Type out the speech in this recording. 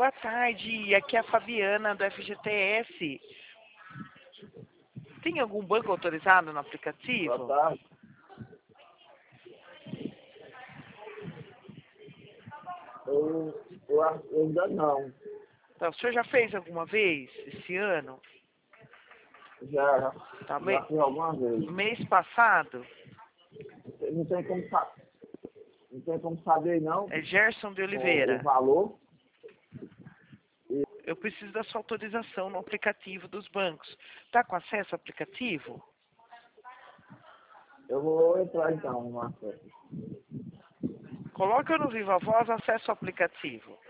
Boa tarde, aqui é a Fabiana do FGTS. Tem algum banco autorizado no aplicativo? Boa tarde. Eu ainda não. Tá, o senhor já fez alguma vez esse ano? Já Tá, fiz alguma vez. mês passado? Não tem como, não tem como saber, não, É Gerson de o Oliveira. valor. Eu preciso da sua autorização no aplicativo dos bancos. Tá com acesso ao aplicativo? Eu vou entrar então, Marcelo. Coloca no Viva Voz acesso ao aplicativo.